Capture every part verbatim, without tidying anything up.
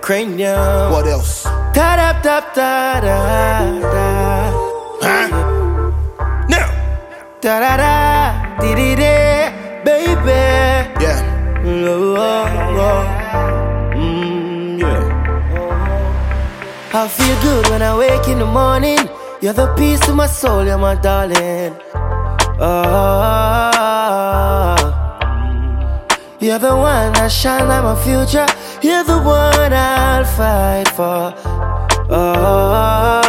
cranium. What else? Da da da da da da. Huh? No. Da da da di di di, baby. Yeah. Oh, oh, oh. Mm, yeah. I feel good when I wake in the morning. You're the peace to my soul, you're my darling. Oh, you're the one that shine like my future. You're the one I'll fight for. Oh,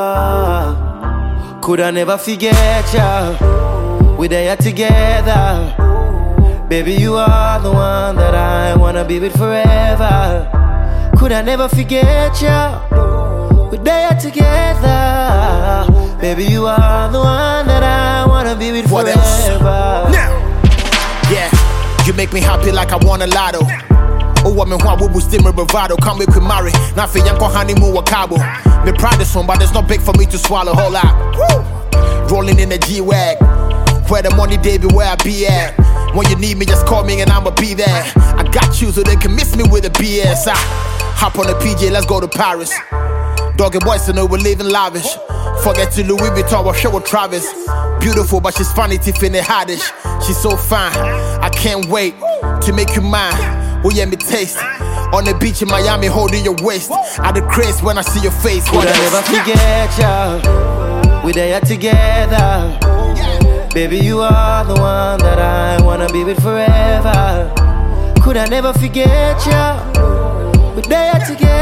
could I never forget ya? We're there together. Baby, you are the one that I wanna be with forever. Could I never forget ya? We're there together. Baby, you are the one that I wanna be with What forever. Else? Now, yeah, you make me happy like I won a lotto. Oh, woman, who will still my bravado? Come with me, marry. Now, for young honeymoon or cabo. Me proud of some, but it's not big for me to swallow. Whole lot. Woo! Rolling in a G-Wag. Where the money, they be where I be at. When you need me, just call me and I'ma be there. I got you so they can miss me with a B S. I hop on a P J, let's go to Paris. Doggy boys to know we're living lavish. Forget to Louis Vuitton, we'll show with Travis. Beautiful, but she's funny, Tiffany Haddish. She's so fine, I can't wait to make you mine. Will you let me taste? On the beach in Miami, holding your waist. I the craze when I see your face. Could I never forget ya? We're there together. Baby, you are the one that I wanna be with forever. Could I never forget ya? We're there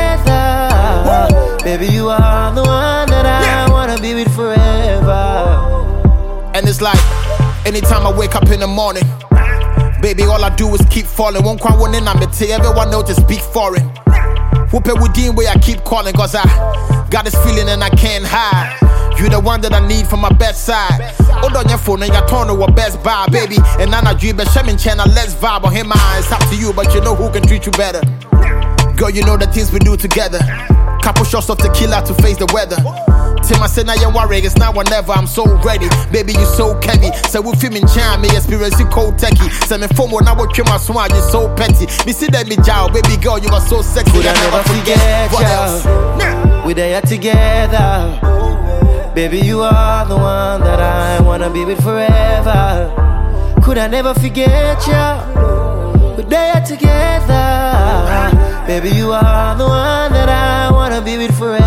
together. Baby, you are the one that I wanna be with forever. And it's like, anytime I wake up in the morning, baby, all I do is keep falling. One crowd one in, I'm tell everyone know to speak foreign. Whoop it within where I keep calling, cause I got this feeling and I can't hide. You the one that I need for my best side. Hold on your phone and your turn over best buy, baby. And now I dream, but Shemin channel, let's vibe on him. It's up to you, but you know who can treat you better. Girl, you know the things we do together. Couple shots of tequila to face the weather. Tim, I said, now you're worried, it's now or never, I'm so ready. Baby, you so heavy. So we film in China, me experience you cold techie. Send me phone when I work you my swag, you so petty. Me see that me jow, baby girl, you are so sexy. Could I never forget ya? We're there together. Baby, you are the one that I wanna be with forever. Could I never forget ya? We're there together. Baby, you are the one that I wanna be with forever.